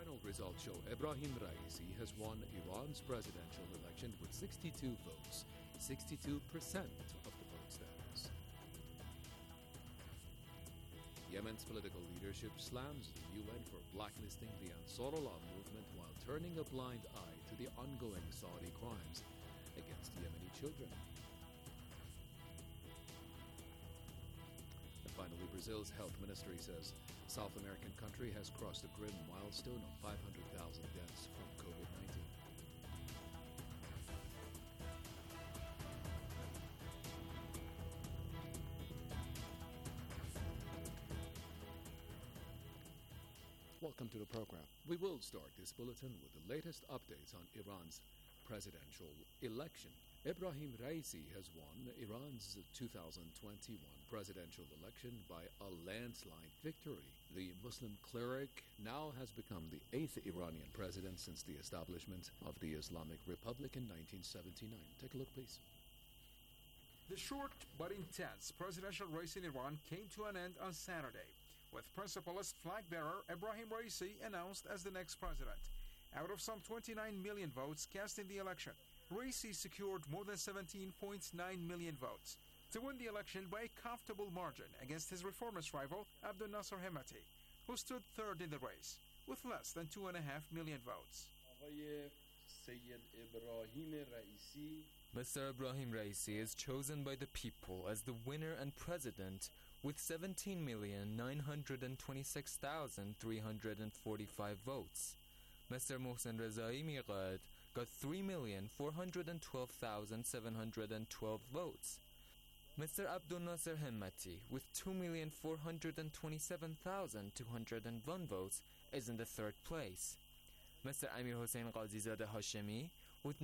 Final results show Ebrahim Raisi has won Iran's presidential election with 62 votes, 62% of the vote status. Yemen's political leadership slams the UN for blacklisting the Ansarullah movement while turning a blind eye to the ongoing Saudi crimes against Yemeni children. And finally, Brazil's health ministry says South American country has crossed a grim milestone of 500,000 deaths from COVID-19. Welcome to the program. We will start this bulletin with the latest updates on Iran's presidential election. Ebrahim Raisi has won Iran's 2021 presidential election by a landslide victory. The Muslim cleric now has become the 8th Iranian president since the establishment of the Islamic Republic in 1979. Take a look, please. The short but intense presidential race in Iran came to an end on Saturday, with principalist flag-bearer Ebrahim Raisi announced as the next president. Out of some 29 million votes cast in the election, Raisi secured more than 17.9 million votes to win the election by a comfortable margin against his reformist rival Abdel Nasser Hemmati, who stood third in the race with less than 2.5 million votes. Mr. Ebrahim Raisi is chosen by the people as the winner and president with 17,926,345 votes. Mr. Mohsen Rezai Miqad got 3,412,712 votes. Mr. Abdel Nasser Hemmati with 2,427,201 votes is in the third place. Mr. Amir Hossein Qazizadeh Hashemi with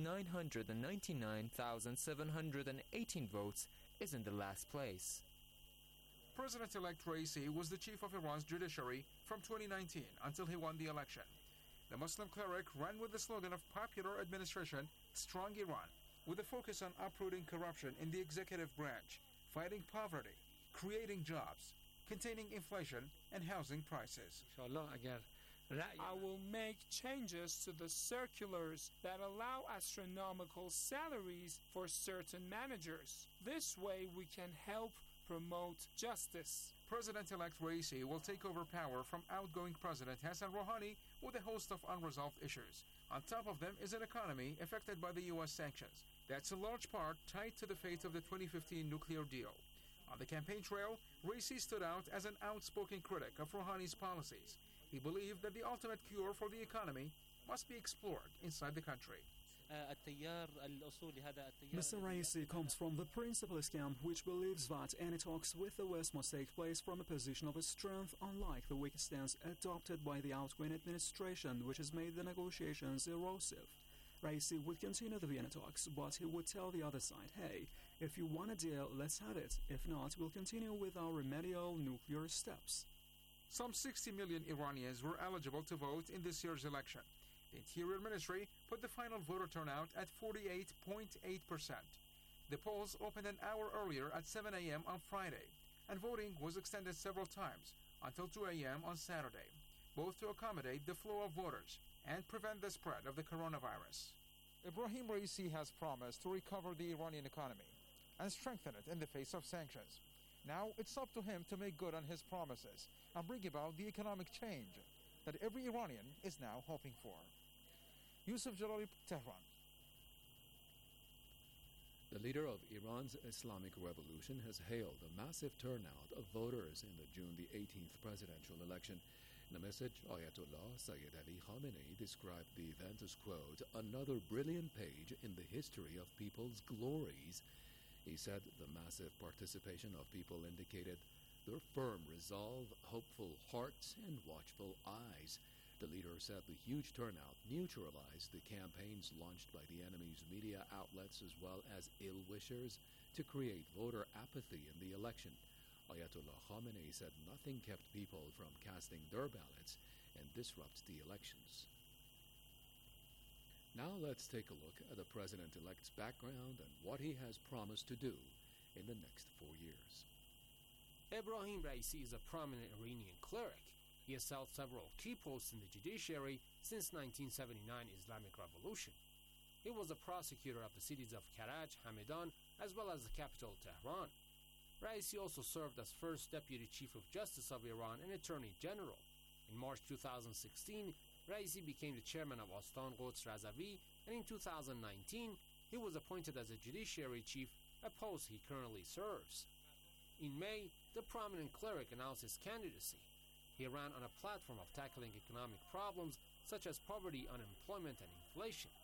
999,718 votes is in the last place. President-elect Raisi was the chief of Iran's judiciary from 2019 until he won the election. The Muslim cleric ran with the slogan of popular administration, Strong Iran, with a focus on uprooting corruption in the executive branch, fighting poverty, creating jobs, containing inflation, and housing prices. I will make changes to the circulars that allow astronomical salaries for certain managers. This way we can help promote justice. President-elect Raisi will take over power from outgoing President Hassan Rouhani with a host of unresolved issues. On top of them is an economy affected by the U.S. sanctions. That's in large part tied to the fate of the 2015 nuclear deal. On the campaign trail, Raisi stood out as an outspoken critic of Rouhani's policies. He believed that the ultimate cure for the economy must be explored inside the country. Mr. Raisi comes from the principalist camp, which believes that any talks with the West must take place from a position of strength, unlike the weak stance adopted by the outgoing administration, which has made the negotiations erosive. Raisi would continue the Vienna talks, but he would tell the other side, hey, if you want a deal, let's have it. If not, we'll continue with our remedial nuclear steps. Some 60 million Iranians were eligible to vote in this year's election. The Interior Ministry put the final voter turnout at 48.8%. The polls opened an hour earlier at 7 a.m. on Friday, and voting was extended several times until 2 a.m. on Saturday, both to accommodate the flow of voters and prevent the spread of the coronavirus. Ebrahim Raisi has promised to recover the Iranian economy and strengthen it in the face of sanctions. Now it's up to him to make good on his promises and bring about the economic change that every Iranian is now hoping for. Yusuf Jalali, Tehran. The leader of Iran's Islamic Revolution has hailed a massive turnout of voters in the June the 18th presidential election. In a message, Ayatollah Sayyid Ali Khamenei described the event as, quote, another brilliant page in the history of people's glories. He said the massive participation of people indicated their firm resolve, hopeful hearts, and watchful eyes. The leader said the huge turnout neutralized the campaigns launched by the enemy's media outlets as well as ill-wishers to create voter apathy in the election. Ayatollah Khamenei said nothing kept people from casting their ballots and disrupt the elections. Now let's take a look at the president-elect's background and what he has promised to do in the next 4 years. Ebrahim Raisi is a prominent Iranian cleric. He has held several key posts in the judiciary since 1979 Islamic Revolution. He was a prosecutor of the cities of Karaj, Hamadan, as well as the capital Tehran. Raisi also served as first Deputy Chief of Justice of Iran and Attorney General. In March 2016, Raisi became the chairman of Astan Quds Razavi, and in 2019, he was appointed as a Judiciary Chief, a post he currently serves. In May, the prominent cleric announced his candidacy. He ran on a platform of tackling economic problems such as poverty, unemployment, and inflation.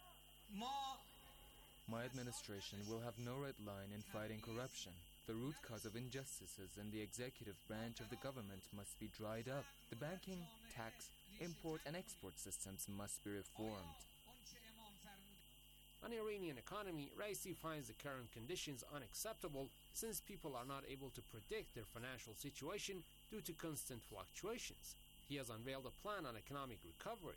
My administration will have no red line in fighting corruption. The root cause of injustices in the executive branch of the government must be dried up. The banking, tax, import, and export systems must be reformed. On the Iranian economy, Raisi finds the current conditions unacceptable since people are not able to predict their financial situation due to constant fluctuations. He has unveiled a plan on economic recovery.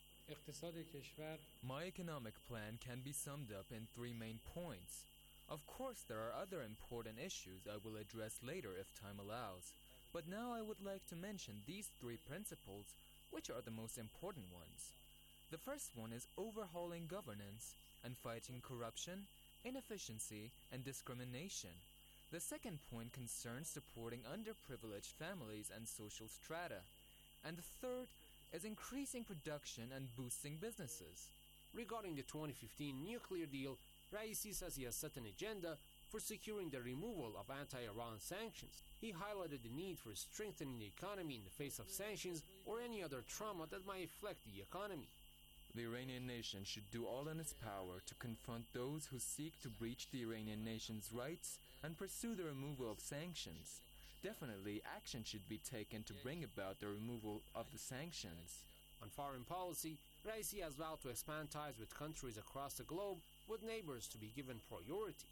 My economic plan can be summed up in 3 main points. Of course, there are other important issues I will address later if time allows, but now I would like to mention these 3 principles, which are the most important ones. The first one is overhauling governance and fighting corruption, inefficiency, and discrimination. The second point concerns supporting underprivileged families and social strata. And the third is increasing production and boosting businesses. Regarding the 2015 nuclear deal, Raisi says he has set an agenda for securing the removal of anti-Iran sanctions. He highlighted the need for strengthening the economy in the face of sanctions or any other trauma that might affect the economy. The Iranian nation should do all in its power to confront those who seek to breach the Iranian nation's rights and pursue the removal of sanctions. Definitely, action should be taken to bring about the removal of the sanctions. On foreign policy, Raisi has vowed to expand ties with countries across the globe, with neighbors to be given priority.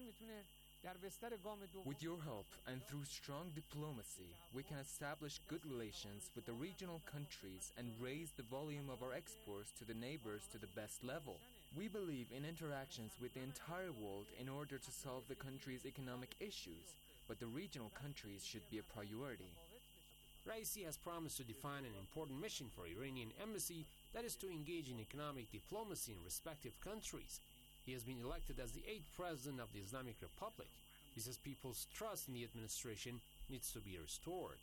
With your help and through strong diplomacy, we can establish good relations with the regional countries and raise the volume of our exports to the neighbors to the best level. We believe in interactions with the entire world in order to solve the country's economic issues, but the regional countries should be a priority. Raisi has promised to define an important mission for Iranian embassy, that is to engage in economic diplomacy in respective countries. He has been elected as the 8th president of the Islamic Republic. He says people's trust in the administration needs to be restored.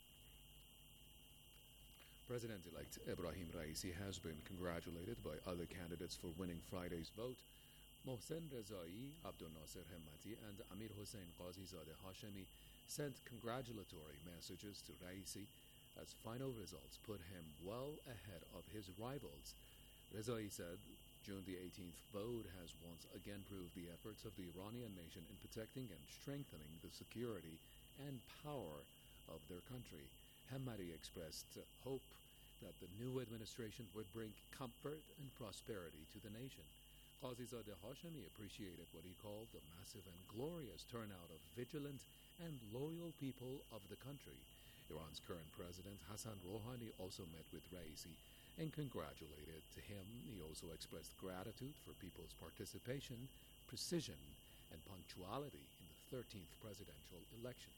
President-elect Ebrahim Raisi has been congratulated by other candidates for winning Friday's vote. Mohsen Rezai, Abdul Nasser Hemmati, and Amir Hossein Qazizadeh Hashemi sent congratulatory messages to Raisi as final results put him well ahead of his rivals. Rezai said June the 18th vote has once again proved the efforts of the Iranian nation in protecting and strengthening the security and power of their country. Hemmati expressed hope that the new administration would bring comfort and prosperity to the nation. Qazizadeh Hashemi appreciated what he called the massive and glorious turnout of vigilant and loyal people of the country. Iran's current president Hassan Rouhani also met with Raisi and congratulated him. He also expressed gratitude for people's participation, precision, and punctuality in the 13th presidential election.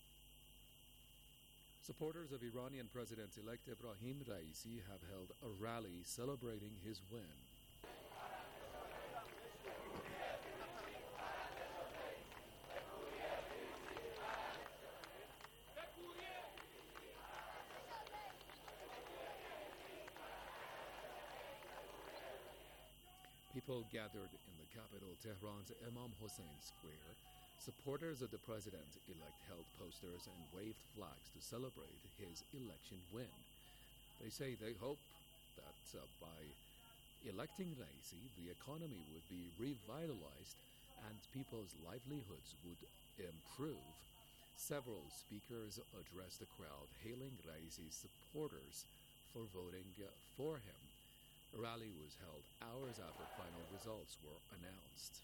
Supporters of Iranian President-elect Ebrahim Raisi have held a rally celebrating his win. People gathered in the capital Tehran's Imam Hossein Square. Supporters of the president-elect held posters and waved flags to celebrate his election win. They say they hope that by electing Raisi, the economy would be revitalized and people's livelihoods would improve. Several speakers addressed the crowd, hailing Raisi's supporters for voting for him. A rally was held hours after final results were announced.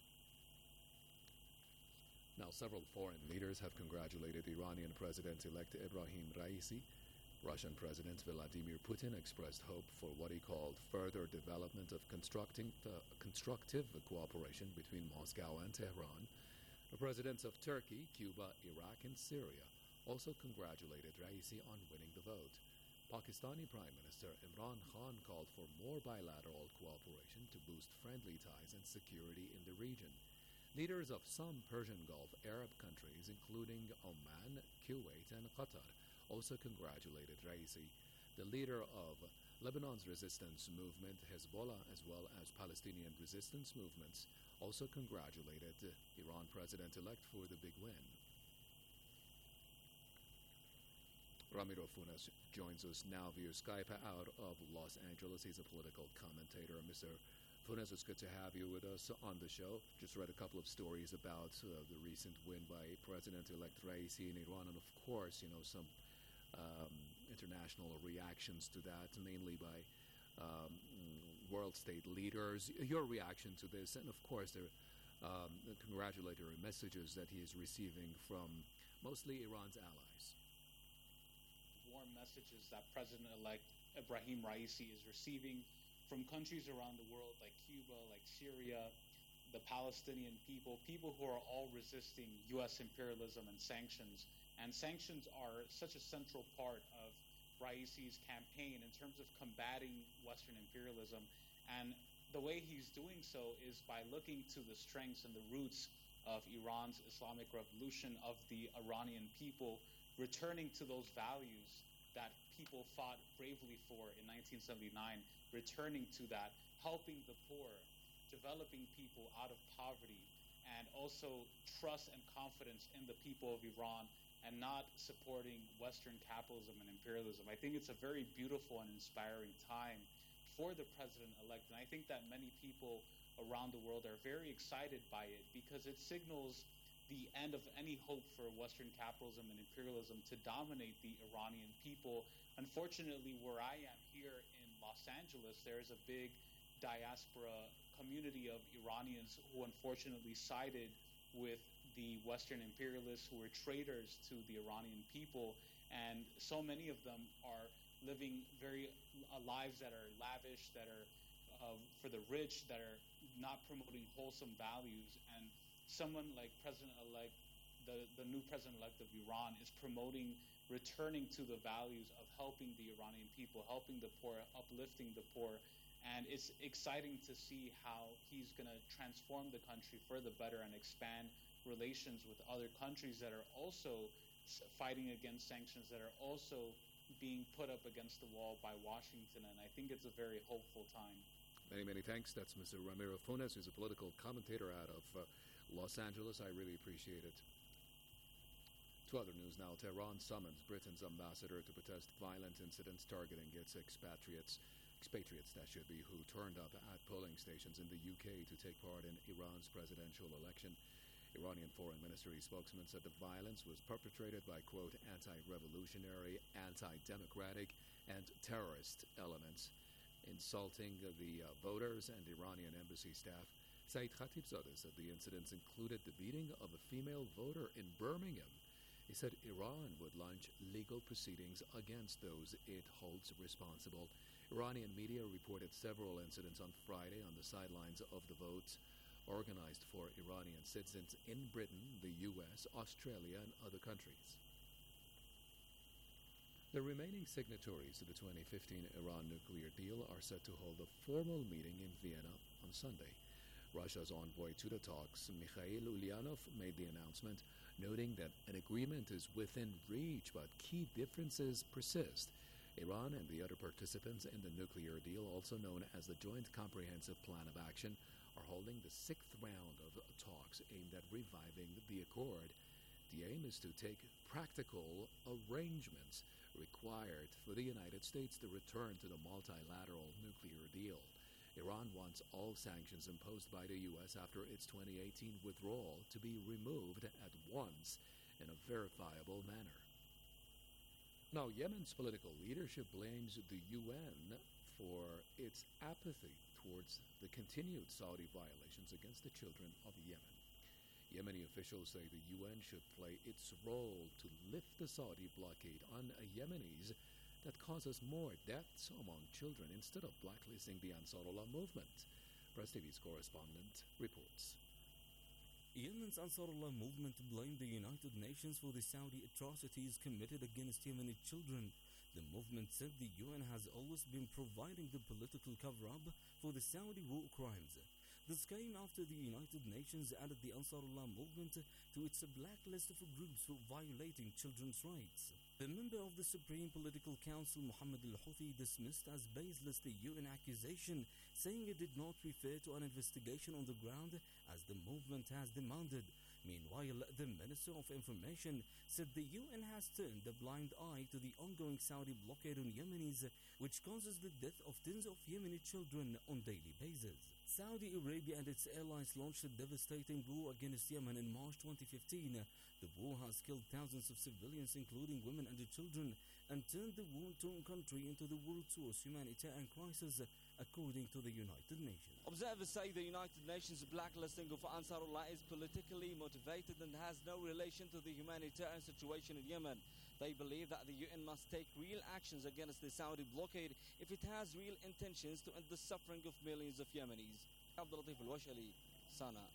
Now, several foreign leaders have congratulated Iranian President-elect Ebrahim Raisi. Russian President Vladimir Putin expressed hope for what he called further development of constructive cooperation between Moscow and Tehran. The presidents of Turkey, Cuba, Iraq, and Syria also congratulated Raisi on winning the vote. Pakistani Prime Minister Imran Khan called for more bilateral cooperation to boost friendly ties and security in the region. Leaders of some Persian Gulf Arab countries, including Oman, Kuwait, and Qatar, also congratulated Raisi. The leader of Lebanon's resistance movement, Hezbollah, as well as Palestinian resistance movements, also congratulated Iran president-elect for the big win. Ramiro Funes joins us now via Skype out of Los Angeles. He's a political commentator. Mr. Funes, it's good to have you with us on the show. Just read a couple of stories about the recent win by President-elect Raisi in Iran, and of course, some international reactions to that, mainly by world state leaders. Your reaction to this, and of course, the congratulatory messages that he is receiving from mostly Iran's allies. Warm messages that President-elect Ebrahim Raisi is receiving from countries around the world like Cuba, like Syria, the Palestinian people who are all resisting U.S. imperialism and sanctions. And sanctions are such a central part of Raisi's campaign in terms of combating Western imperialism. And the way he's doing so is by looking to the strengths and the roots of Iran's Islamic Revolution, of the Iranian people, returning to those values that people fought bravely for in 1979, returning to that, helping the poor, developing people out of poverty, and also trust and confidence in the people of Iran, and not supporting Western capitalism and imperialism. I think it's a very beautiful and inspiring time for the president-elect, and I think that many people around the world are very excited by it because it signals the end of any hope for Western capitalism and imperialism to dominate the Iranian people. Unfortunately, where I am here in Los Angeles, there is a big diaspora community of Iranians who unfortunately sided with the Western imperialists, who were traitors to the Iranian people. And so many of them are living lives that are lavish, that are for the rich, that are not promoting wholesome values. And someone like President-elect, the new President-elect of Iran, is promoting returning to the values of helping the Iranian people, helping the poor, uplifting the poor. And it's exciting to see how he's going to transform the country for the better and expand relations with other countries that are also fighting against sanctions, that are also being put up against the wall by Washington. And I think it's a very hopeful time. Many, many thanks. That's Mr. Ramiro Funes, who's a political commentator out of Los Angeles. I really appreciate it. To other news now. Tehran summons Britain's ambassador to protest violent incidents targeting its expatriates that should be, who turned up at polling stations in the UK to take part in Iran's presidential election. Iranian Foreign Ministry spokesman said the violence was perpetrated by, quote, anti-revolutionary, anti-democratic, and terrorist elements, insulting the voters and Iranian embassy staff. Saeed Khatibzadeh said the incidents included the beating of a female voter in Birmingham. He said Iran would launch legal proceedings against those it holds responsible. Iranian media reported several incidents on Friday on the sidelines of the votes organized for Iranian citizens in Britain, the U.S., Australia, and other countries. The remaining signatories to the 2015 Iran nuclear deal are set to hold a formal meeting in Vienna on Sunday. Russia's envoy to the talks, Mikhail Ulyanov, made the announcement, noting that an agreement is within reach, but key differences persist. Iran and the other participants in the nuclear deal, also known as the Joint Comprehensive Plan of Action, are holding the sixth round of talks aimed at reviving the accord. The aim is to take practical arrangements required for the United States to return to the multilateral nuclear deal. Iran wants all sanctions imposed by the U.S. after its 2018 withdrawal to be removed at once in a verifiable manner. Now, Yemen's political leadership blames the UN for its apathy towards the continued Saudi violations against the children of Yemen. Yemeni officials say the UN should play its role to lift the Saudi blockade on Yemenis that causes more deaths among children instead of blacklisting the Ansarullah movement. Press TV's correspondent reports. Yemen's Ansarullah movement blamed the United Nations for the Saudi atrocities committed against Yemeni children. The movement said the UN has always been providing the political cover-up for the Saudi war crimes. This came after the United Nations added the Ansarullah movement to its blacklist of groups for violating children's rights. The member of the Supreme Political Council, Mohammed al-Houthi, dismissed as baseless the UN accusation, saying it did not refer to an investigation on the ground as the movement has demanded. Meanwhile, the Minister of Information said the UN has turned a blind eye to the ongoing Saudi blockade on Yemenis, which causes the death of tens of Yemeni children on daily basis. Saudi Arabia and its allies launched a devastating war against Yemen in March 2015. The war has killed thousands of civilians, including women and children, and turned the war-torn country into the world's worst humanitarian crisis, according to the United Nations. Observers say the United Nations blacklisting of Ansarullah is politically motivated and has no relation to the humanitarian situation in Yemen. They believe that the UN must take real actions against the Saudi blockade if it has real intentions to end the suffering of millions of Yemenis. Abdul Latif Al-Washali, Sana'a.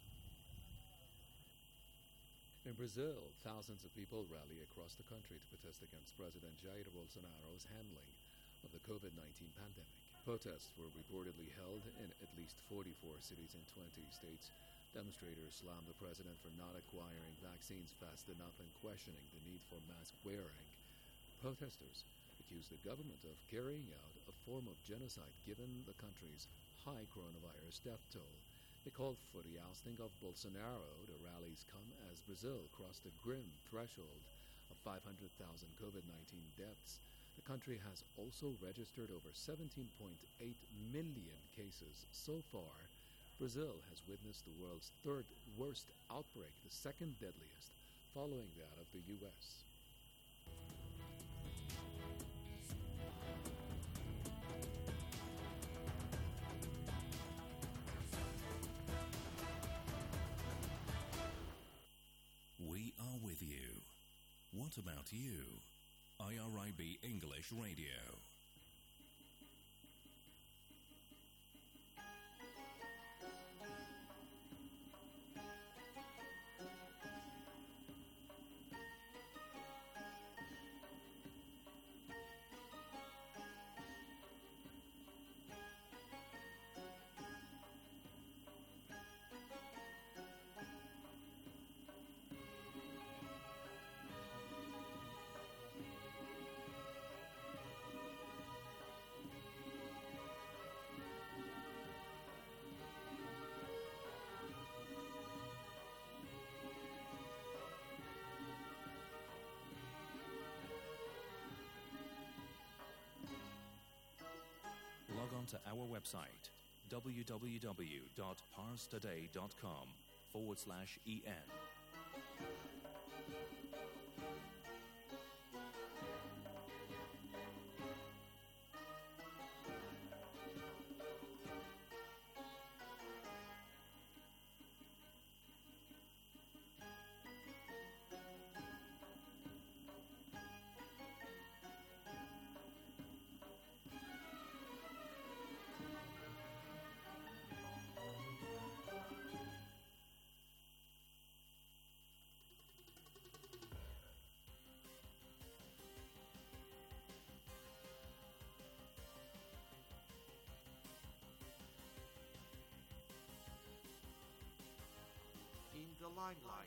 In Brazil, thousands of people rally across the country to protest against President Jair Bolsonaro's handling of the COVID-19 pandemic. Protests were reportedly held in at least 44 cities in 20 states. Demonstrators slammed the president for not acquiring vaccines fast enough and questioning the need for mask wearing. Protesters accused the government of carrying out a form of genocide given the country's high coronavirus death toll. They called for the ousting of Bolsonaro. The rallies come as Brazil crossed the grim threshold of 500,000 COVID-19 deaths. The country has also registered over 17.8 million cases so far. Brazil has witnessed the world's third worst outbreak, the second deadliest, following that of the U.S. We are with you. What about you? IRIB English Radio. Log on to our website, www.parstoday.com/en. In the limelight.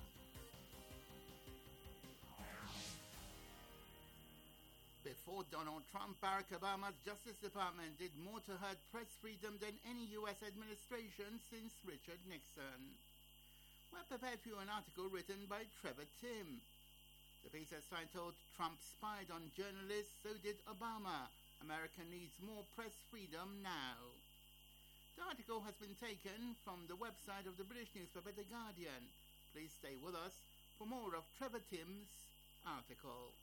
Before Donald Trump, Barack Obama's Justice Department did more to hurt press freedom than any U.S. administration since Richard Nixon. We're prepared for an article written by Trevor Tim. The piece is titled "Trump Spied on Journalists, So Did Obama. America Needs More Press Freedom Now." The article has been taken from the website of the British newspaper The Guardian. Please stay with us for more of Trevor Tim's article.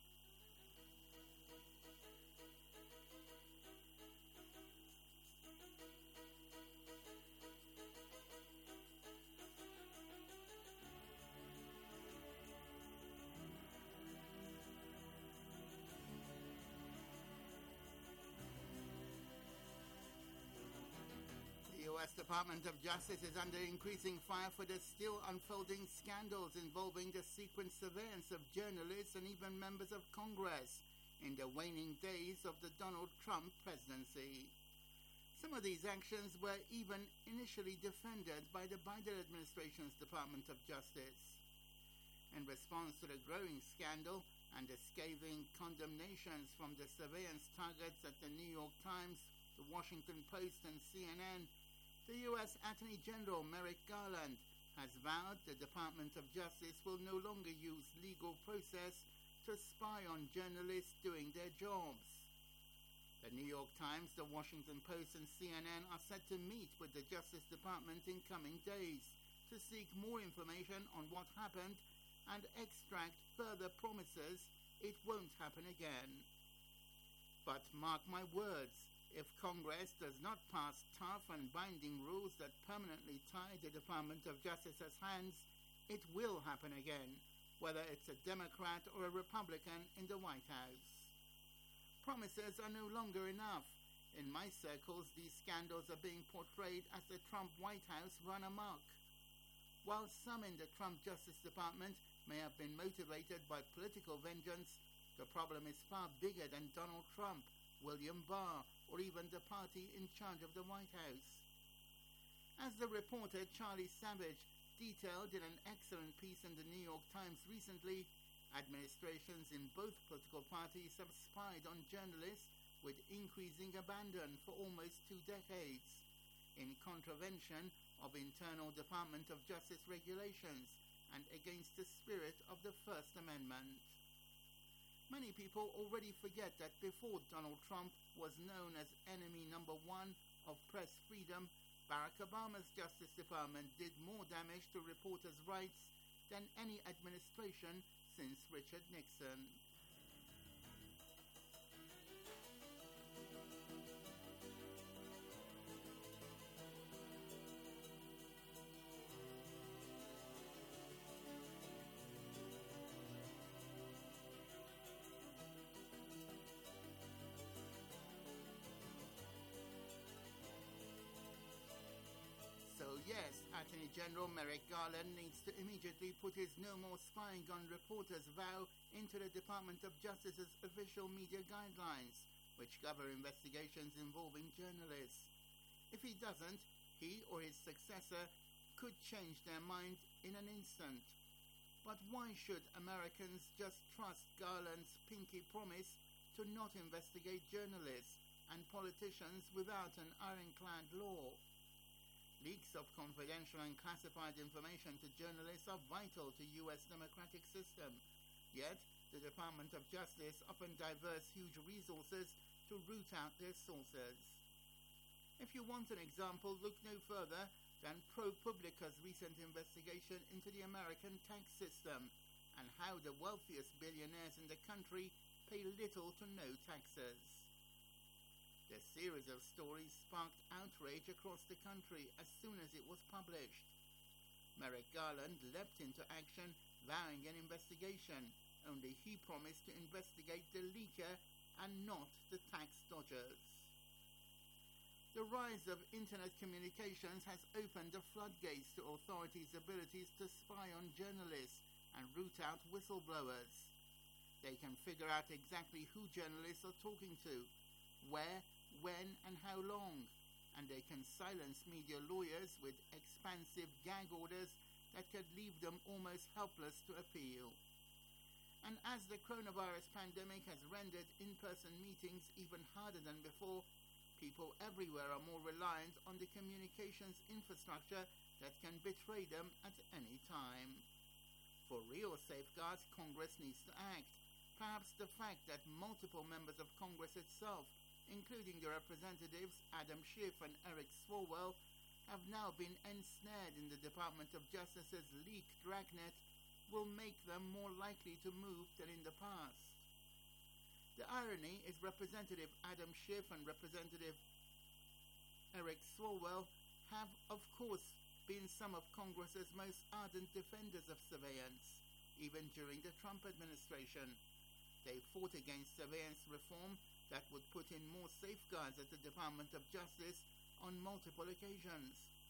The U.S. Department of Justice is under increasing fire for the still unfolding scandals involving the secret surveillance of journalists and even members of Congress in the waning days of the Donald Trump presidency. Some of these actions were even initially defended by the Biden administration's Department of Justice. In response to the growing scandal and the scathing condemnations from the surveillance targets at the New York Times, the Washington Post, and CNN, the U.S. Attorney General Merrick Garland has vowed the Department of Justice will no longer use legal process to spy on journalists doing their jobs. The New York Times, the Washington Post, and CNN are set to meet with the Justice Department in coming days to seek more information on what happened and extract further promises it won't happen again. But mark my words, if Congress does not pass tough and binding rules that permanently tie the Department of Justice's hands, it will happen again, whether it's a Democrat or a Republican in the White House. Promises are no longer enough. In my circles, these scandals are being portrayed as the Trump White House run amok. While some in the Trump Justice Department may have been motivated by political vengeance, the problem is far bigger than Donald Trump, William Barr, or even the party in charge of the White House. As the reporter Charlie Savage detailed in an excellent piece in the New York Times recently, administrations in both political parties have spied on journalists with increasing abandon for almost 2 decades, in contravention of internal Department of Justice regulations and against the spirit of the First Amendment. Many people already forget that before Donald Trump was known as enemy number one of press freedom, Barack Obama's Justice Department did more damage to reporters' rights than any administration since Richard Nixon. Yes, Attorney General Merrick Garland needs to immediately put his no more spying on reporters vow into the Department of Justice's official media guidelines, which cover investigations involving journalists. If he doesn't, he or his successor could change their mind in an instant. But why should Americans just trust Garland's pinky promise to not investigate journalists and politicians without an ironclad law? Leaks of confidential and classified information to journalists are vital to U.S. democratic system. Yet, the Department of Justice often diverts huge resources to root out their sources. If you want an example, look no further than ProPublica's recent investigation into the American tax system and how the wealthiest billionaires in the country pay little to no taxes. The series of stories sparked outrage across the country as soon as it was published. Merrick Garland leapt into action, vowing an investigation, only he promised to investigate the leaker and not the tax dodgers. The rise of internet communications has opened the floodgates to authorities' abilities to spy on journalists and root out whistleblowers. They can figure out exactly who journalists are talking to, where, when, and how long, and they can silence media lawyers with expansive gag orders that could leave them almost helpless to appeal. And as the coronavirus pandemic has rendered in-person meetings even harder than before, people everywhere are more reliant on the communications infrastructure that can betray them at any time. For real safeguards, Congress needs to act. Perhaps the fact that multiple members of Congress itself, including the representatives Adam Schiff and Eric Swalwell, have now been ensnared in the Department of Justice's leak dragnet, will make them more likely to move than in the past. The irony is Representative Adam Schiff and Representative Eric Swalwell have, of course, been some of Congress's most ardent defenders of surveillance, even during the Trump administration. They fought against surveillance reform that would put in more safeguards at the Department of Justice on multiple occasions.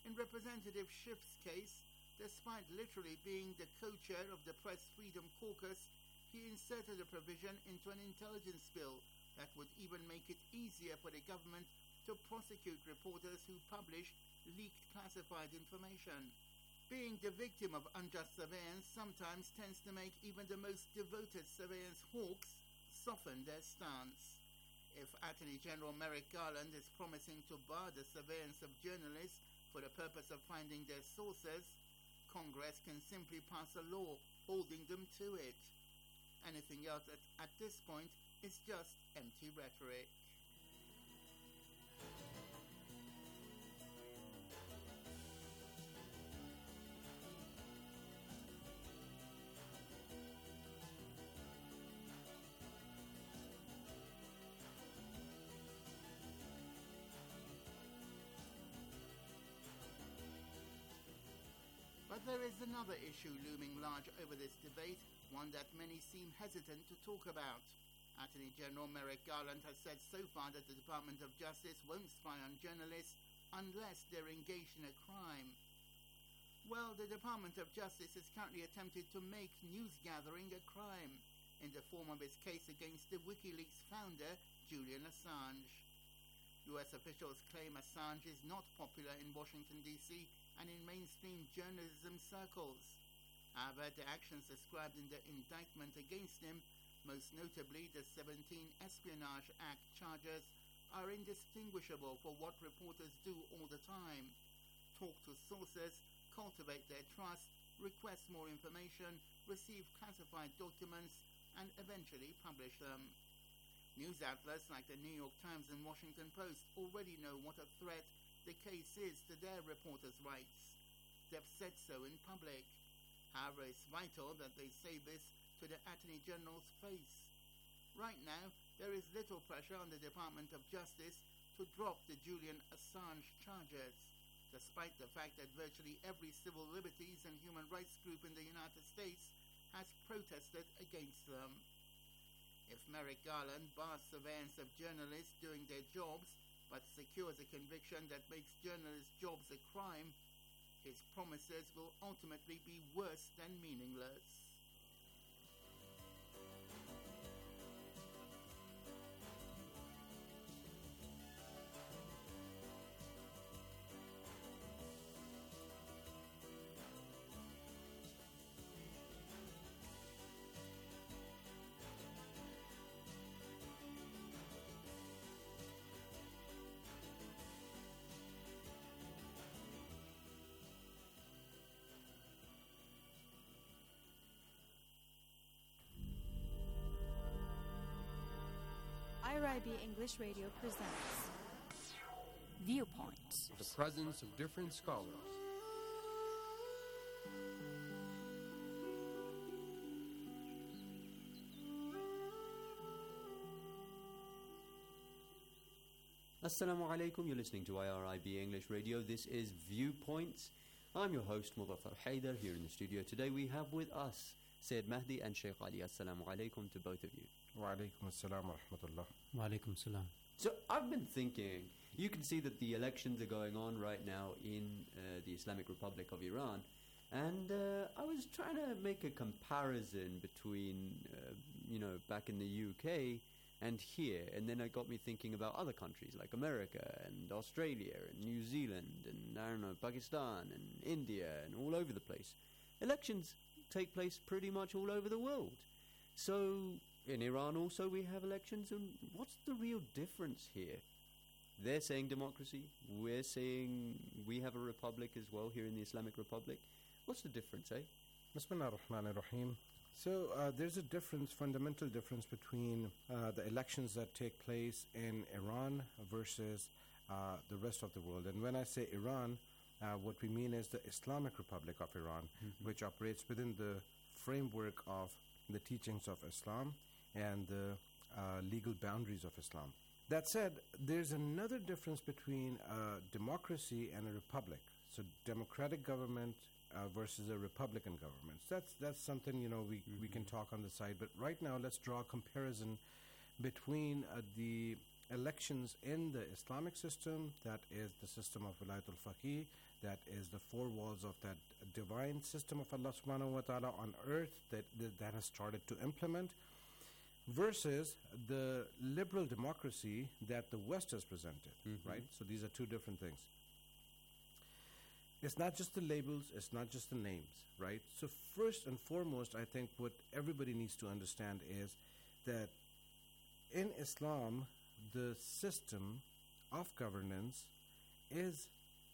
In Representative Schiff's case, despite literally being the co-chair of the Press Freedom Caucus, he inserted a provision into an intelligence bill that would even make it easier for the government to prosecute reporters who publish leaked classified information. Being the victim of unjust surveillance sometimes tends to make even the most devoted surveillance hawks soften their stance. If Attorney General Merrick Garland is promising to bar the surveillance of journalists for the purpose of finding their sources, Congress can simply pass a law holding them to it. Anything else at this point is just empty rhetoric. But there is another issue looming large over this debate, one that many seem hesitant to talk about. Attorney General Merrick Garland has said so far that the Department of Justice won't spy on journalists unless they're engaged in a crime. Well, the Department of Justice has currently attempted to make news gathering a crime in the form of its case against the WikiLeaks founder, Julian Assange. US officials claim Assange is not popular in Washington, D.C. and in mainstream journalism circles. However, the actions described in the indictment against him, most notably the 17 Espionage Act charges, are indistinguishable for what reporters do all the time: talk to sources, cultivate their trust, request more information, receive classified documents, and eventually publish them. News outlets like the New York Times and Washington Post already know what a threat the case is to their reporters' rights. They've said so in public. However, it's vital that they say this to the Attorney General's face. Right now, there is little pressure on the Department of Justice to drop the Julian Assange charges, despite the fact that virtually every civil liberties and human rights group in the United States has protested against them. If Merrick Garland bars surveillance of journalists doing their jobs, but secures a conviction that makes journalists' jobs a crime, his promises will ultimately be worse than meaningless. IRIB English Radio presents Viewpoints. The presence of different scholars. Assalamu alaikum, you're listening to IRIB English Radio. This is Viewpoints. I'm your host, Muzaffar Haider, here in the studio. Today we have with us Sayyid Mahdi and Sheikh Ali. Assalamu alaikum to both of you. Wa alaikum assalam wa rahmatullah. Wa alaikum salam. So I've been thinking, you can see that the elections are going on right now in the Islamic Republic of Iran, and I was trying to make a comparison between, back in the UK and here, and then it got me thinking about other countries like America and Australia and New Zealand and, I don't know, Pakistan and India and all over the place. Elections take place pretty much all over the world. So in Iran also we have elections, and what's the real difference here? They're saying democracy, we're saying we have a republic as well here in the Islamic Republic. What's the difference, eh? Bismillah ar-Rahman ar-Rahim. So there's a fundamental difference between the elections that take place in Iran versus the rest of the world. And when I say Iran, what we mean is the Islamic Republic of Iran, which operates within the framework of the teachings of Islam and the legal boundaries of Islam. That said, there's another difference between democracy and a republic. So democratic government versus a republican government. That's something, we can talk on the side. But right now, let's draw a comparison between the elections in the Islamic system, that is the system of Wilayatul Faqih, that is the four walls of that divine system of Allah subhanahu wa ta'ala on earth that has started to implement, versus the liberal democracy that the West has presented, right? So these are two different things. It's not just the labels, it's not just the names, right? So first and foremost, I think what everybody needs to understand is that in Islam, the system of governance is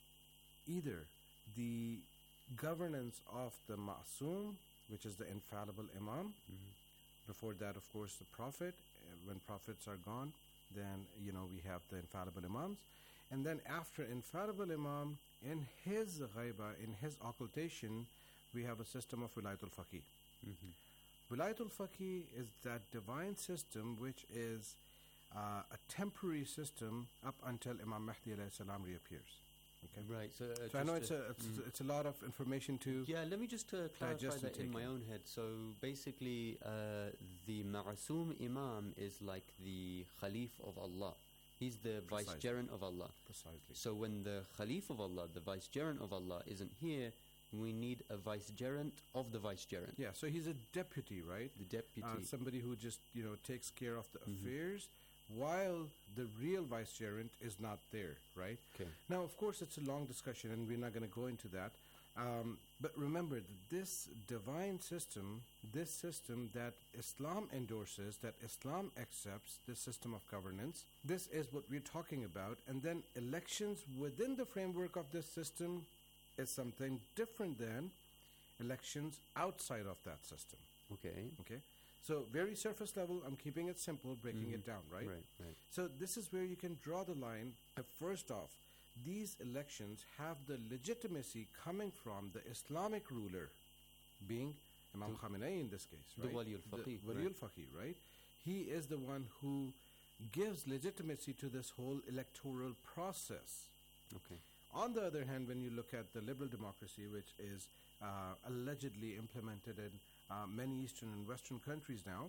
either the governance of the Ma'soom, which is the infallible Imam. Before that, of course, the Prophet. When prophets are gone, then, we have the infallible Imams. And then after infallible Imam, in his ghaiba, in his occultation, we have a system of Wilayatul Faqih. Wilayatul Faqih is that divine system which is a temporary system up until Imam Mahdi alayhi salam reappears. Okay. Right. So I know it's a lot of information to let me just clarify that in my own head. So basically, the Ma'asum Imam is like the Khalif of Allah. He's the vicegerent of Allah. Precisely. So when the Khalif of Allah, the vicegerent of Allah, isn't here, we need a vicegerent of the vicegerent. Yeah, so he's a deputy, right? The deputy. Somebody who just, takes care of the affairs while the real vicegerent is not there, right? Okay. Now, of course, it's a long discussion, and we're not going to go into that. But remember, that this divine system, this system that Islam endorses, that Islam accepts, this system of governance, this is what we're talking about. And then elections within the framework of this system is something different than elections outside of that system. Okay. So very surface level, I'm keeping it simple, breaking it down, right? Right. So this is where you can draw the line. First off, these elections have the legitimacy coming from the Islamic ruler, being Imam Khamenei in this case, right? The Waliul Faqih. Waliul Faqih, right? He is the one who gives legitimacy to this whole electoral process. Okay. On the other hand, when you look at the liberal democracy, which is allegedly implemented in many Eastern and Western countries now,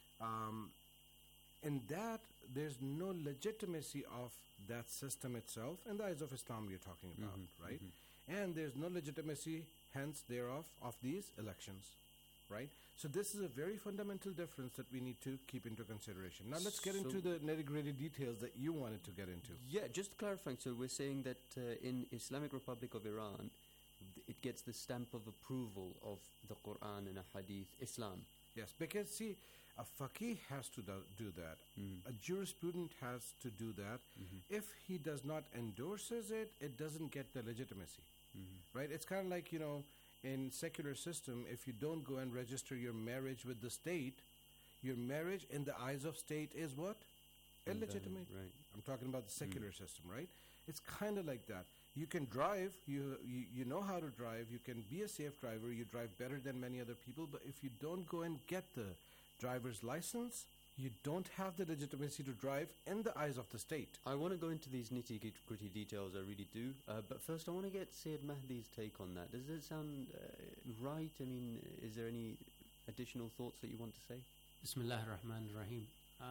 in that, there's no legitimacy of that system itself. In the eyes of Islam, we're talking about, right? And there's no legitimacy, hence thereof, of these elections, right? So this is a very fundamental difference that we need to keep into consideration. Now let's get into the nitty-gritty details that you wanted to get into. Yeah, just clarifying. So we're saying that in Islamic Republic of Iran, it gets the stamp of approval of the Quran and a Hadith, Islam. Yes, because see, a faqih has to do that. A jurisprudent has to do that. If he does not endorses it, it doesn't get the legitimacy, right? It's kind of like, in secular system, if you don't go and register your marriage with the state, your marriage in the eyes of state is what? Illegitimate. Right. I'm talking about the secular system, right? It's kind of like that. You can drive, you know how to drive, you can be a safe driver, you drive better than many other people, but if you don't go and get the driver's license, you don't have the legitimacy to drive in the eyes of the state. I want to go into these nitty-gritty details, I really do. But first, I want to get Sayyid Mahdi's take on that. Does it sound right? I mean, is there any additional thoughts that you want to say? Bismillah ar-Rahman ar-Rahim.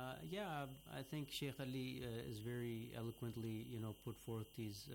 I think Sheikh Ali is very eloquently, put forth these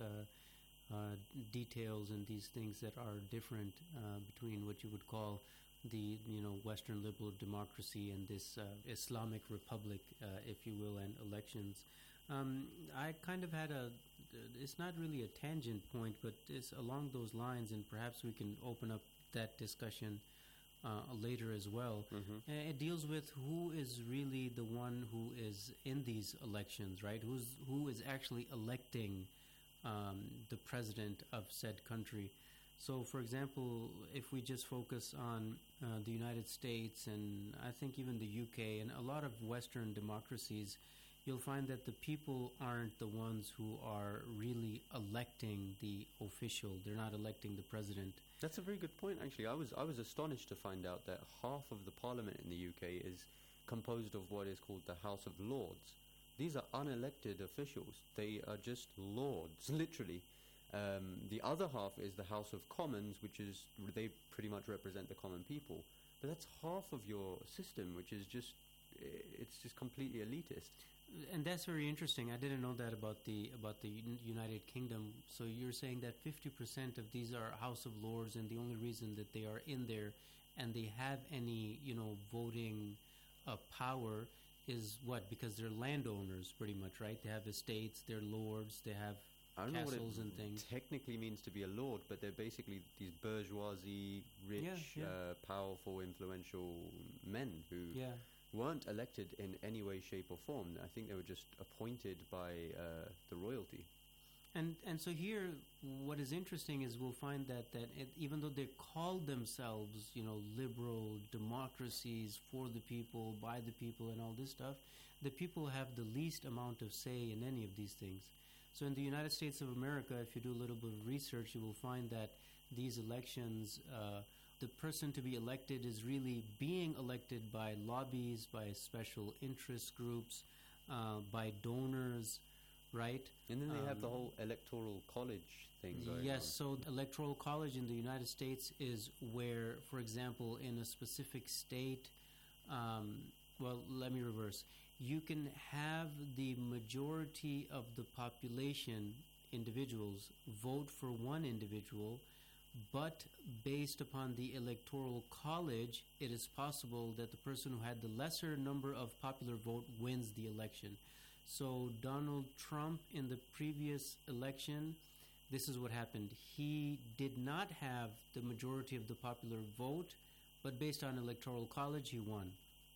details and these things that are different between what you would call the Western liberal democracy and this Islamic republic, if you will, and elections. I kind of had it's not really a tangent point, but it's along those lines, and perhaps we can open up that discussion later as well. It deals with who is really the one who is in these elections, right? Who is actually electing the president of said country. So, for example, if we just focus on the United States and I think even the UK and a lot of Western democracies, you'll find that the people aren't the ones who are really electing the official. They're not electing the president. That's a very good point, actually. I was astonished to find out that half of the parliament in the UK is composed of what is called the House of Lords. These are unelected officials. They are just lords, literally. The other half is the House of Commons, which is, they pretty much represent the common people. But that's half of your system, which is just, it's just completely elitist. And that's very interesting. I didn't know that about the United Kingdom. So you're saying that 50% of these are House of Lords, and the only reason that they are in there and they have any voting power is what? Because they're landowners, pretty much, right? They have estates, they're lords, they have I don't know what castles it and things. technically means to be a lord, but they're basically these bourgeoisie, rich, powerful, influential men who weren't elected in any way, shape, or form. I think they were just appointed by the royalty. And so here, what is interesting is we'll find that even though they call themselves, liberal democracies for the people, by the people, and all this stuff, the people have the least amount of say in any of these things. So in the United States of America, if you do a little bit of research, you will find that these elections, the person to be elected is really being elected by lobbies, by special interest groups, by donors, right? And then they have the whole electoral college thing going Yes, on. so electoral college in the United States is where, for example, in a specific state, well, let me reverse. You can have the majority of the population, individuals, vote for one individual, but based upon the electoral college, it is possible that the person who had the lesser number of popular vote wins the election. So Donald Trump in the previous election, this is what happened. He did not have the majority of the popular vote, but based on electoral college, he won.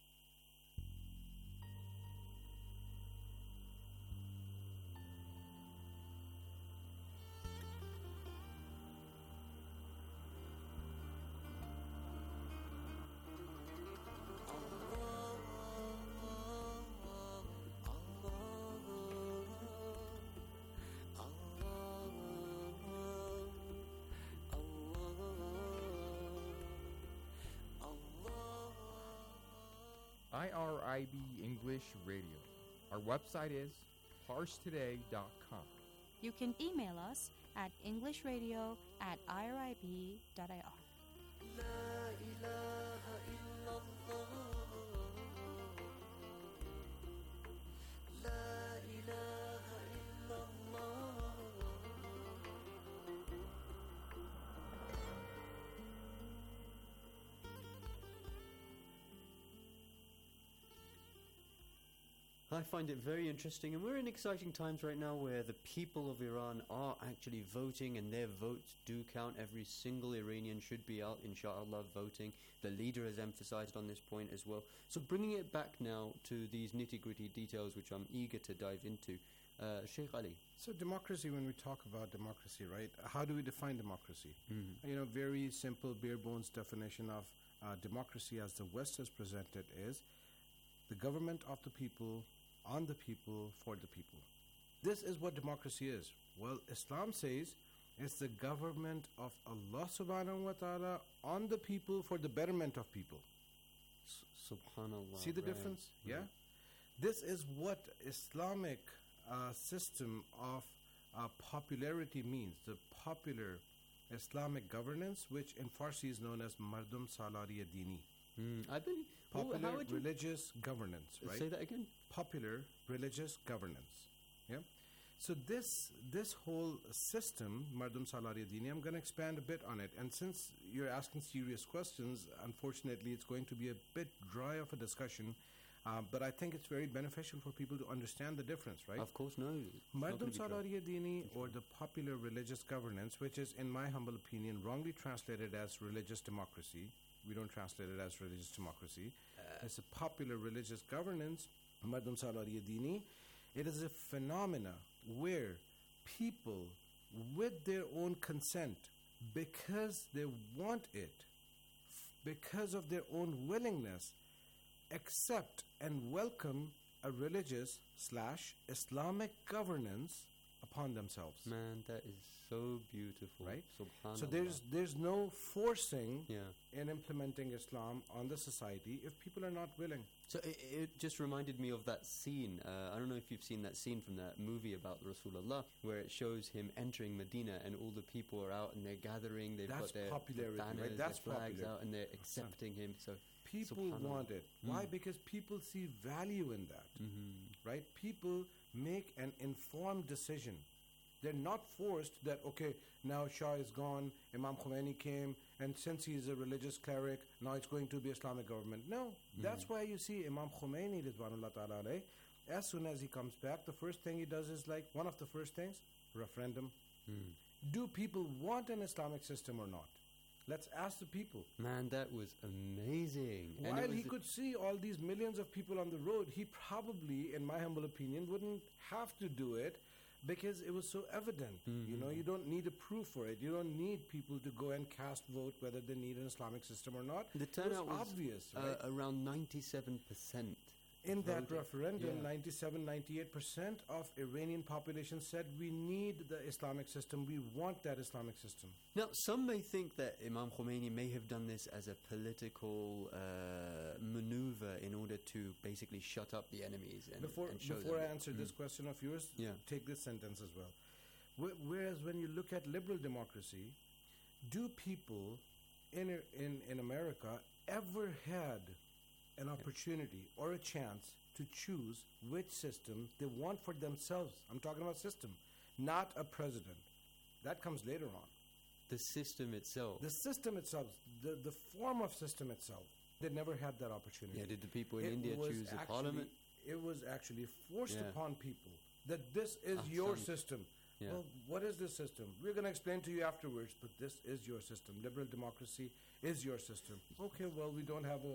IRIB English Radio. Our website is parstoday.com. You can email us at englishradio@irib.ir. I find it very interesting, and we're in exciting times right now where the people of Iran are actually voting, and their votes do count. Every single Iranian should be out, inshallah, voting. The leader has emphasized on this point as well. So bringing it back now to these nitty-gritty details, which I'm eager to dive into. Sheikh Ali. So democracy, when we talk about democracy, right, how do we define democracy? Very simple, bare-bones definition of democracy as the West has presented is the government of the people, on the people, for the people. This is what democracy is. Well, Islam says it's the government of Allah subhanahu wa ta'ala on the people for the betterment of people. Subhanallah. See the difference? Yeah? This is what Islamic system of popularity means. The popular Islamic governance, which in Farsi is known as Mardum Salari Dini. I believe popular religious governance, right? Say that again. Popular religious governance. Yeah. So this whole system, Mardum Salari Dini, I'm going to expand a bit on it. And since you're asking serious questions, unfortunately, it's going to be a bit dry of a discussion. But I think it's very beneficial for people to understand the difference, right? Of course, no. Mardum Salari Dini, or the popular religious governance, which is, in my humble opinion, wrongly translated as religious democracy. We don't translate it as religious democracy. It's a popular religious governance, Mardum Salari Dini. It is a phenomena where people, with their own consent, because they want it, because of their own willingness, accept and welcome a religious / Islamic governance upon themselves. Man, that is so beautiful. Right? Subhanallah. So there's no forcing in implementing Islam on the society if people are not willing. So it just reminded me of that scene. I don't know if you've seen that scene from that movie about Rasulullah, where it shows him entering Medina and all the people are out and they're gathering. They've got their popularity, banners, right? That's their flags popular. out, and they're accepting him. So People Subhanallah. want it. Why? Because people see value in that, right? People make an informed decision. They're not forced that, okay, now Shah is gone, Imam Khomeini came, and since he's a religious cleric, now it's going to be Islamic government. No, that's why you see Imam Khomeini, Ridwanullah Ta'ala alayh, as soon as he comes back, the first thing he does is like, one of the first things, referendum. Do people want an Islamic system or not? Let's ask the people. Man, that was amazing. While he could see all these millions of people on the road, he probably, in my humble opinion, wouldn't have to do it because it was so evident. You know, you don't need a proof for it. You don't need people to go and cast vote whether they need an Islamic system or not. The turnout was obvious, right? Around 97%. In that referendum, 97-98% of Iranian population said we need the Islamic system, we want that Islamic system. Now, some may think that Imam Khomeini may have done this as a political maneuver in order to basically shut up the enemies and show them. Before I answer this question of yours, take this sentence as well. Whereas when you look at liberal democracy, do people in America ever had an opportunity or a chance to choose which system they want for themselves? I'm talking about system, not a president. That comes later on. The system itself. The system itself, the form of system itself. They never had that opportunity. Yeah, did the people in India choose a parliament? It was actually forced upon people that this is your system. Yeah. Well, what is this system? We're going to explain to you afterwards, but this is your system. Liberal democracy is your system. Okay, well, we don't have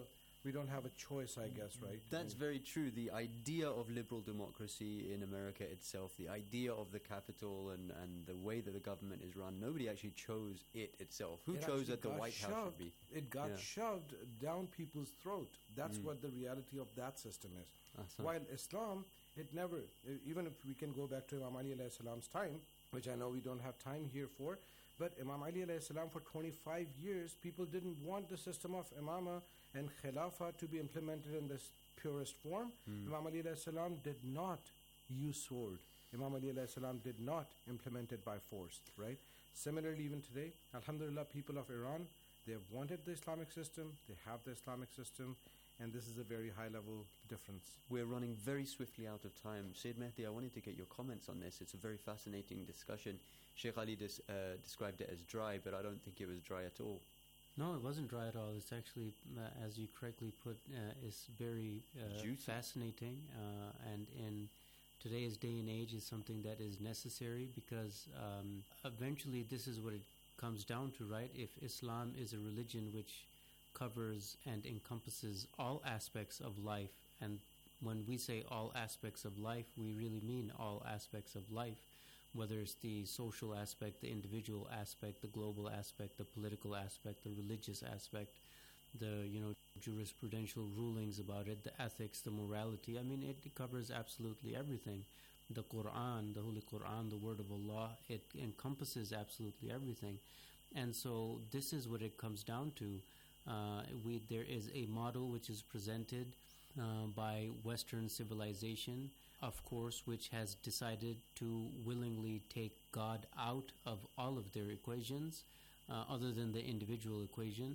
a choice, I guess, right? That's very true. The idea of liberal democracy in America itself, the idea of the capital and the way that the government is run, nobody actually chose it itself. Who chose that the White House should be? It got shoved down people's throat. That's what the reality of that system is. While Islam, it never, even if we can go back to Imam Ali alayhi salam's time, which I know we don't have time here for, but Imam Ali alayhi salam for 25 years, people didn't want the system of Imama and Khilafah to be implemented in this purest form. Imam Ali alayhi salam did not use sword. Imam Ali alayhi salam did not implement it by force, right? Similarly, even today, alhamdulillah, people of Iran, they have wanted the Islamic system, they have the Islamic system, and this is a very high-level difference. We're running very swiftly out of time. Sayyid Mehdi, I wanted to get your comments on this. It's a very fascinating discussion. Sheikh Ali described it as dry, but I don't think it was dry at all. No, it wasn't dry at all. It's actually, as you correctly put, is very fascinating. And in today's day and age is something that is necessary because eventually this is what it comes down to, right? If Islam is a religion which covers and encompasses all aspects of life, and when we say all aspects of life, we really mean all aspects of life, whether it's the social aspect, the individual aspect, the global aspect, the political aspect, the religious aspect, the jurisprudential rulings about it, the ethics, the morality. I mean, it covers absolutely everything. The Quran, the Holy Quran, the Word of Allah, it encompasses absolutely everything. And so this is what it comes down to. There is a model which is presented by Western civilization, of course, which has decided to willingly take God out of all of their equations, other than the individual equation.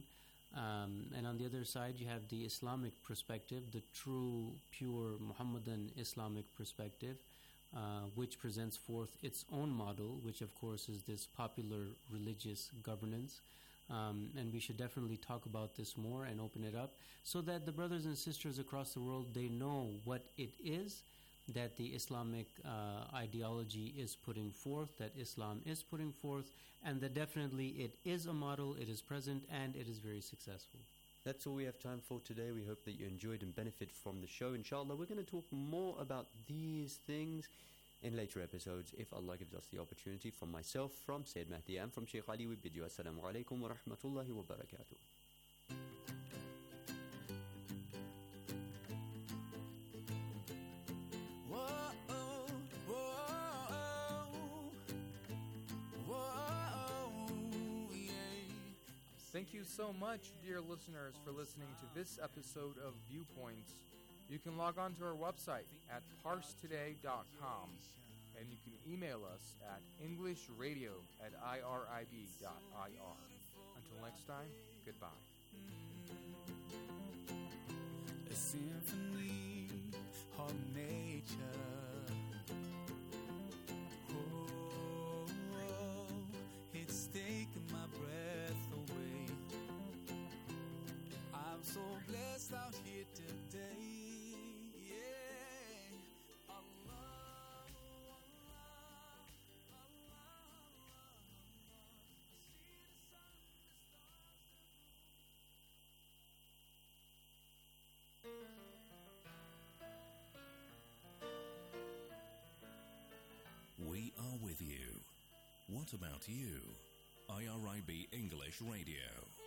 And on the other side, you have the Islamic perspective, the true, pure Muhammadan Islamic perspective, which presents forth its own model, which of course is this popular religious governance. And we should definitely talk about this more and open it up so that the brothers and sisters across the world, they know what it is that the Islamic ideology is putting forth, that Islam is putting forth, and that definitely it is a model, it is present, and it is very successful. That's all we have time for today. We hope that you enjoyed and benefited from the show. Inshallah, we're going to talk more about these things in later episodes, if Allah gives us the opportunity. From myself, from Sayyid Mehdi, and from Sheikh Ali, we bid you Assalamu alaikum wa rahmatullahi wa barakatuh. Thank you so much, dear listeners, for listening to this episode of Viewpoints. You can log on to our website at parstoday.com, and you can email us at englishradio@irib.ir. Until next time, goodbye. symphony of nature. Oh, it's taken my breath away. I'm so blessed out here today. Yeah, Allah, We are with you. What about you? IRIB English Radio.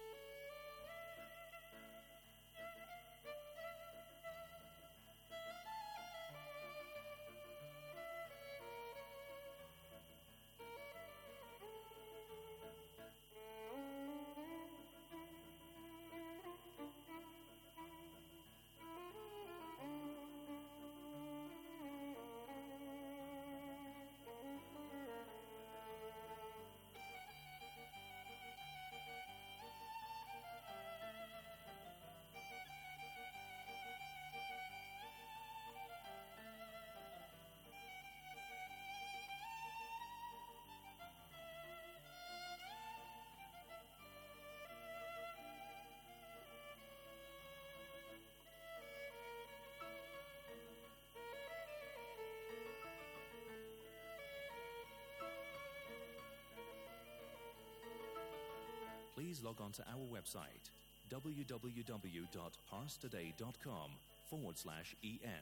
Please log on to our website www.parstoday.com/en.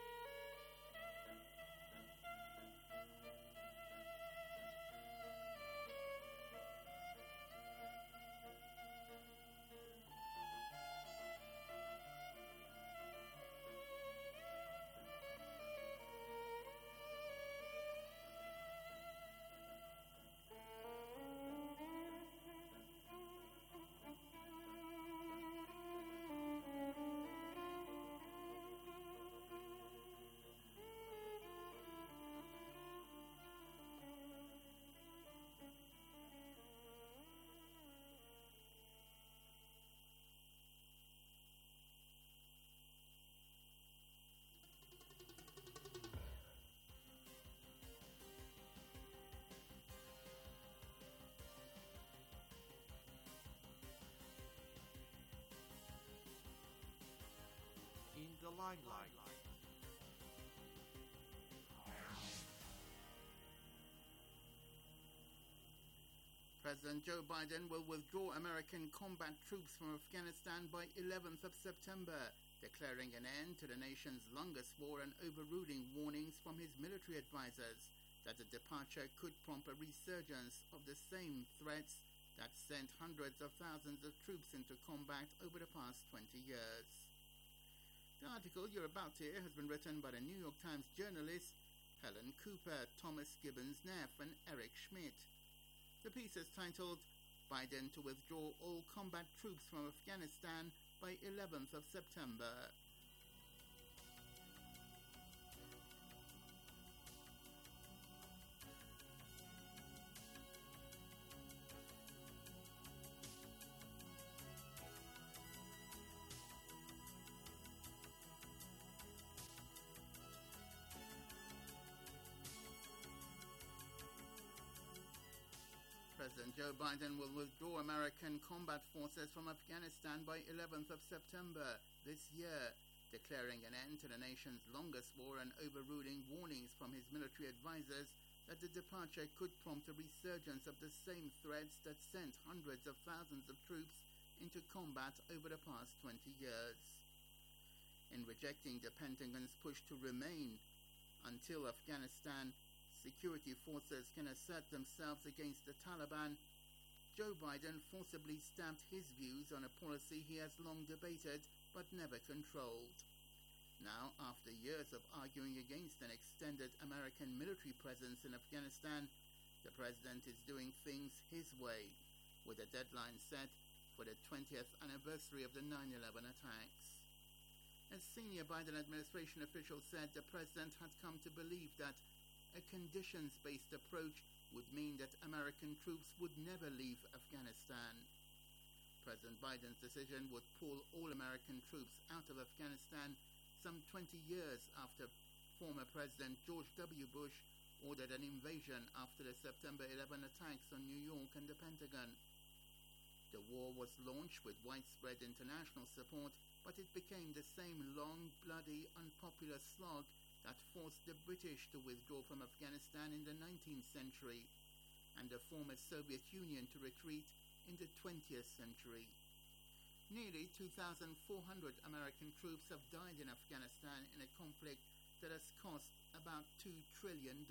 In the limelight. President Joe Biden will withdraw American combat troops from Afghanistan by 11th of September, declaring an end to the nation's longest war and overruling warnings from his military advisors that the departure could prompt a resurgence of the same threats that sent hundreds of thousands of troops into combat over the past 20 years. The article you're about to hear has been written by the New York Times journalists Helen Cooper, Thomas Gibbons-Neff, and Eric Schmidt. The piece is titled, Biden to withdraw all combat troops from Afghanistan by 11th of September. President Joe Biden will withdraw American combat forces from Afghanistan by 11th of September this year, declaring an end to the nation's longest war and overruling warnings from his military advisors that the departure could prompt a resurgence of the same threats that sent hundreds of thousands of troops into combat over the past 20 years. In rejecting the Pentagon's push to remain until Afghanistan security forces can assert themselves against the Taliban, Joe Biden forcibly stamped his views on a policy he has long debated but never controlled. Now, after years of arguing against an extended American military presence in Afghanistan, the president is doing things his way, with a deadline set for the 20th anniversary of the 9/11 attacks. As senior Biden administration officials said, the president had come to believe that a conditions-based approach would mean that American troops would never leave Afghanistan. President Biden's decision would pull all American troops out of Afghanistan some 20 years after former President George W. Bush ordered an invasion after the September 11 attacks on New York and the Pentagon. The war was launched with widespread international support, but it became the same long, bloody, unpopular slog that forced the British to withdraw from Afghanistan in the 19th century and the former Soviet Union to retreat in the 20th century. Nearly 2,400 American troops have died in Afghanistan in a conflict that has cost about $2 trillion.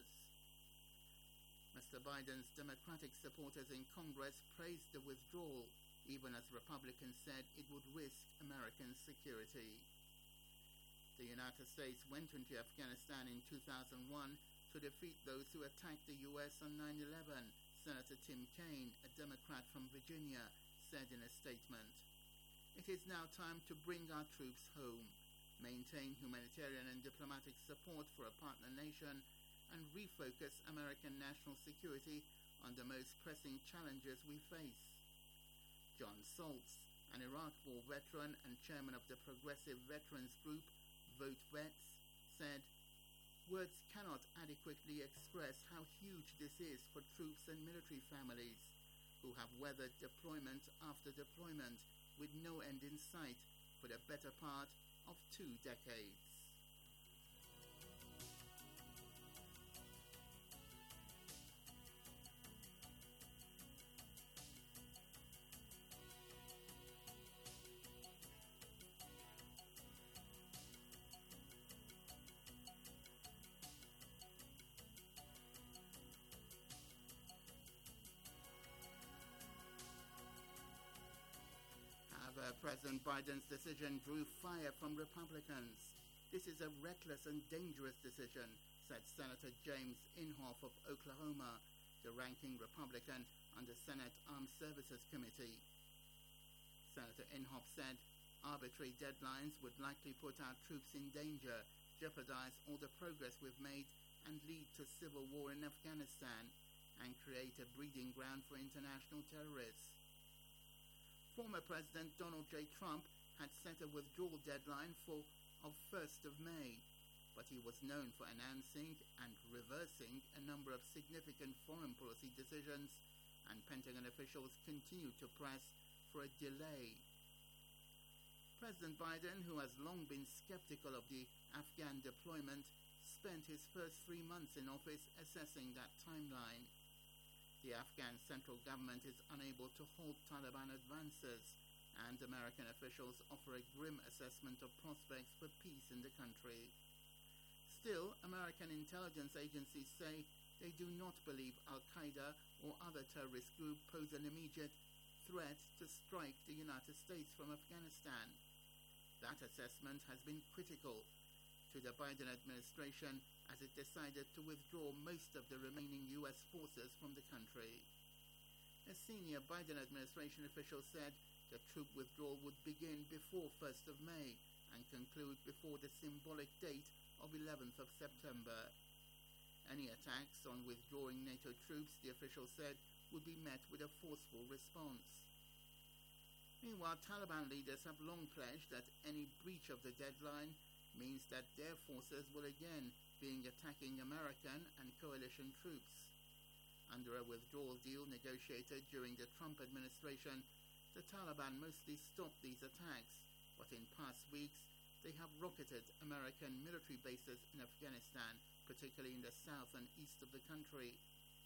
Mr. Biden's Democratic supporters in Congress praised the withdrawal, even as Republicans said it would risk American security. The United States went into Afghanistan in 2001 to defeat those who attacked the U.S. on 9/11, Senator Tim Kaine, a Democrat from Virginia, said in a statement. It is now time to bring our troops home, maintain humanitarian and diplomatic support for a partner nation, and refocus American national security on the most pressing challenges we face. John Saltz, an Iraq War veteran and chairman of the progressive veterans group Vote Vets, said, "Words cannot adequately express how huge this is for troops and military families who have weathered deployment after deployment with no end in sight for the better part of 2 decades." President Biden's decision drew fire from Republicans. This is a reckless and dangerous decision, said Senator James Inhofe of Oklahoma, the ranking Republican on the Senate Armed Services Committee. Senator Inhofe said arbitrary deadlines would likely put our troops in danger, jeopardize all the progress we've made, and lead to civil war in Afghanistan, and create a breeding ground for international terrorists. Former President Donald J. Trump had set a withdrawal deadline of 1st of May, but he was known for announcing and reversing a number of significant foreign policy decisions, and Pentagon officials continued to press for a delay. President Biden, who has long been skeptical of the Afghan deployment, spent his first 3 months in office assessing that timeline. The Afghan central government is unable to halt Taliban advances, and American officials offer a grim assessment of prospects for peace in the country. Still, American intelligence agencies say they do not believe Al-Qaeda or other terrorist groups pose an immediate threat to strike the United States from Afghanistan. That assessment has been critical to the Biden administration as it decided to withdraw most of the remaining U.S. forces from the country. A senior Biden administration official said the troop withdrawal would begin before 1st of May and conclude before the symbolic date of 11th of September. Any attacks on withdrawing NATO troops, the official said, would be met with a forceful response. Meanwhile, Taliban leaders have long pledged that any breach of the deadline means that their forces will again be attacking American and coalition troops. Under a withdrawal deal negotiated during the Trump administration, the Taliban mostly stopped these attacks, but in past weeks they have rocketed American military bases in Afghanistan, particularly in the south and east of the country.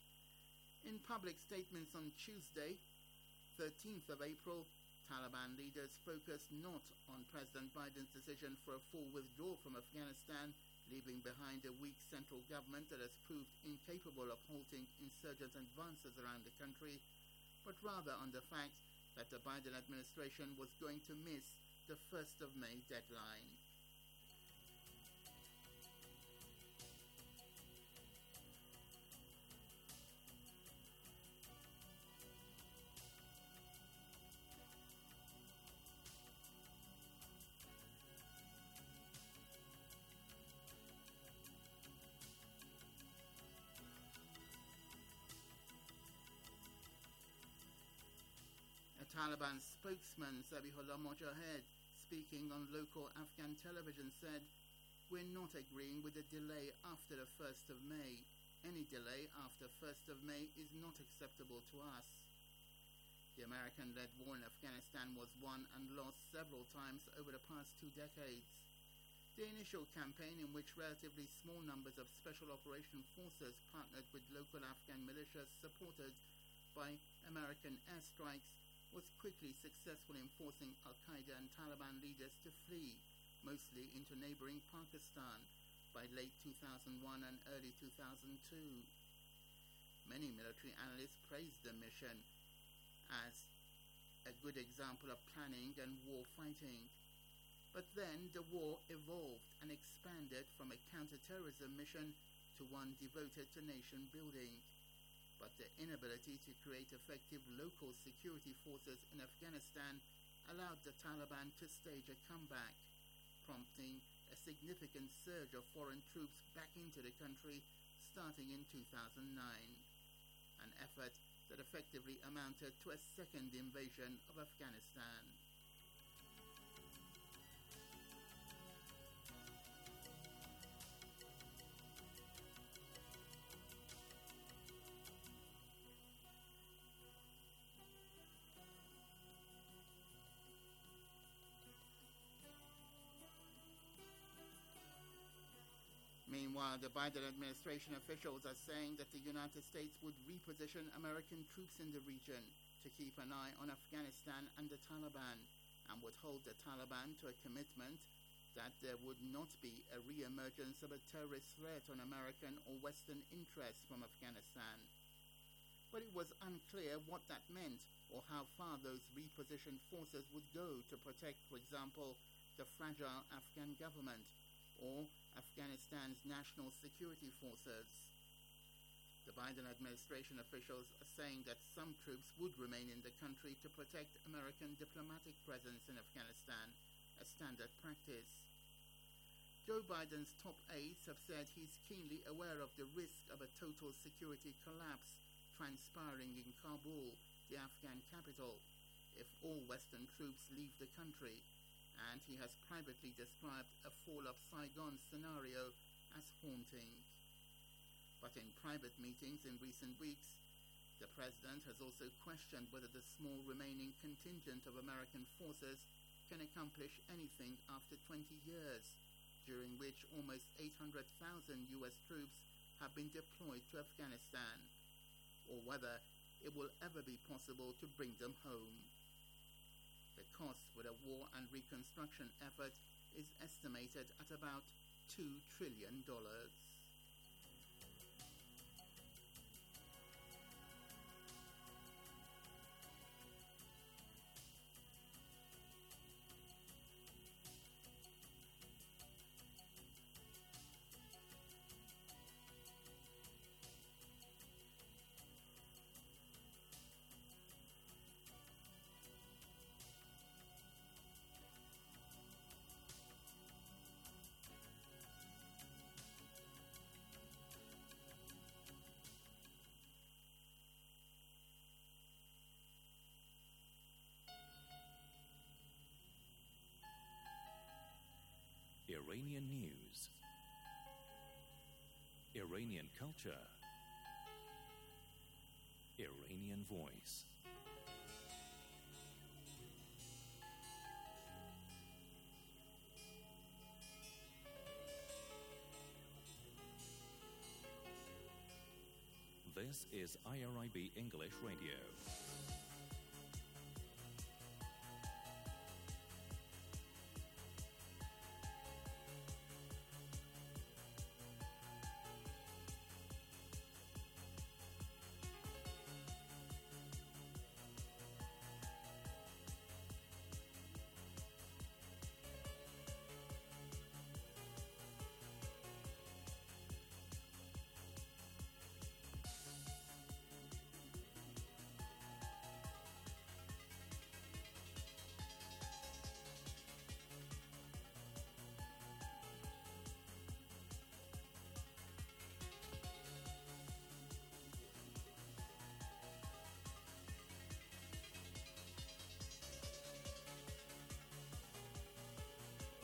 In public statements on Tuesday, 13th of April, Taliban leaders focused not on President Biden's decision for a full withdrawal from Afghanistan, leaving behind a weak central government that has proved incapable of halting insurgent advances around the country, but rather on the fact that the Biden administration was going to miss the 1st of May deadline. Taliban spokesman Zabihullah Mojahed, speaking on local Afghan television, said, "We're not agreeing with the delay after the 1st of May. Any delay after 1st of May is not acceptable to us." The American-led war in Afghanistan was won and lost several times over the past 2 decades. The initial campaign, in which relatively small numbers of Special Operation Forces partnered with local Afghan militias supported by American airstrikes, was quickly successful in forcing Al-Qaeda and Taliban leaders to flee, mostly into neighboring Pakistan, by late 2001 and early 2002. Many military analysts praised the mission as a good example of planning and war fighting. But then the war evolved and expanded from a counter-terrorism mission to one devoted to nation building. But the inability to create effective local security forces in Afghanistan allowed the Taliban to stage a comeback, prompting a significant surge of foreign troops back into the country starting in 2009, an effort that effectively amounted to a second invasion of Afghanistan. Meanwhile, the Biden administration officials are saying that the United States would reposition American troops in the region to keep an eye on Afghanistan and the Taliban, and would hold the Taliban to a commitment that there would not be a re-emergence of a terrorist threat on American or Western interests from Afghanistan. But it was unclear what that meant or how far those repositioned forces would go to protect, for example, the fragile Afghan government or Afghanistan's national security forces. The Biden administration officials are saying that some troops would remain in the country to protect American diplomatic presence in Afghanistan, a standard practice. Joe Biden's top aides have said he's keenly aware of the risk of a total security collapse transpiring in Kabul, the Afghan capital, if all Western troops leave the country, and he has privately described a fall of Saigon scenario as haunting. But in private meetings in recent weeks, the president has also questioned whether the small remaining contingent of American forces can accomplish anything after 20 years, during which almost 800,000 U.S. troops have been deployed to Afghanistan, or whether it will ever be possible to bring them home. The cost for the war and reconstruction effort is estimated at about $2 trillion. Iranian news, Iranian culture, Iranian voice. This is IRIB English Radio.